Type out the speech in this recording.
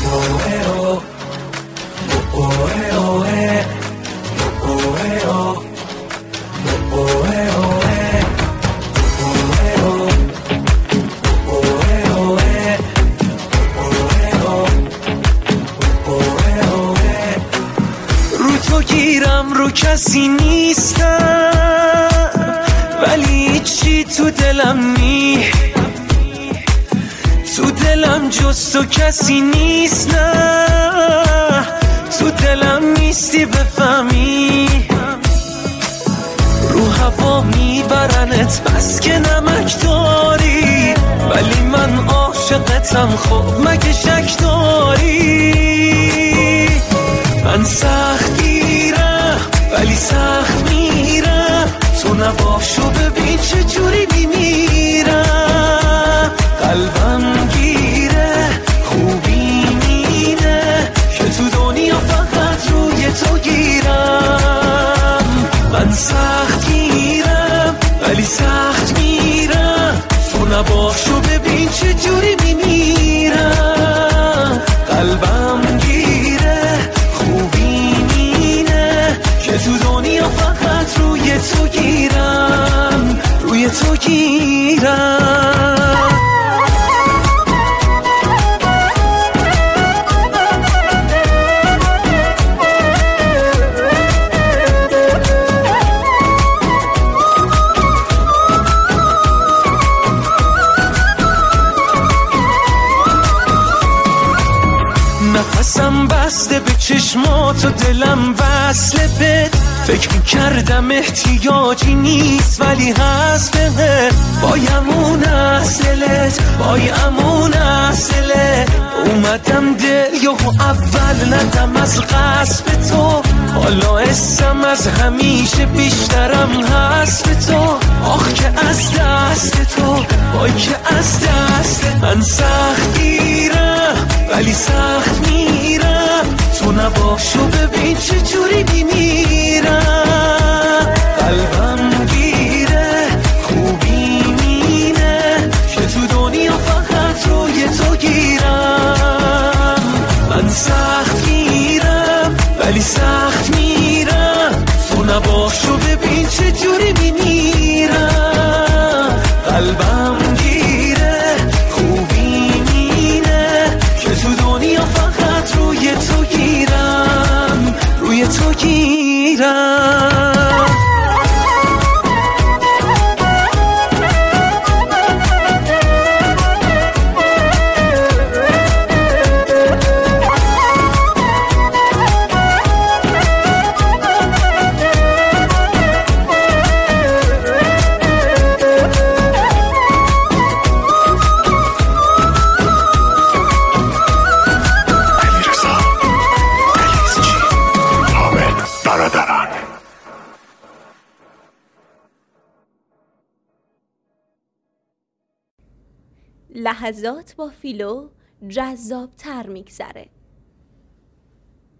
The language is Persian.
رو کسی نیستم ولی چی تو دلم تو دلم جز تو کسی نیست، نه تو دلم نیستی بفهمی. رو هوا میبرنت بس که نمک داری، ولی من عاشقتم خب مگه شک داری؟ من سخت گیرم ولی سخت میرم، تو نباشو ببین چه جوری میمیرم. قلبم گیره خوبی مینه که تو دنیا فقط روی تو گیرم. من سخت گیرم ولی سخت میرم، تو نباشو ببین چه جوری میمیرم. قلبم گیره خوبی مینه که تو دنیا فقط روی تو گیرم، روی تو گیرم. نفسم بسته به چشمات و دلم وصله بهت، فکر میکردم احتیاجی نیست ولی هست بهت. بایمون اصلت بایمون اصله، اومدم دل یهو اول ندم از قصب تو، حالا اسم از همیشه بیشترم هست به تو. آخ که از دست تو وای که از دست من سخت گیرم ولی سخت میرم، تو نباشو ببین چه جوری میمیرم. قلبم گیره خوبی مینه که تو دنیا فقط روی تو گیرم. من سخت گیرم ولی سخت میرم، تو نباشو ببین چه جوری میمیرم. قلبم گیره خوبی مینه که تو دنیا فقط روی تو گیرم، روی تو گیرم. لحظات با فیلو جذاب‌تر میگذره.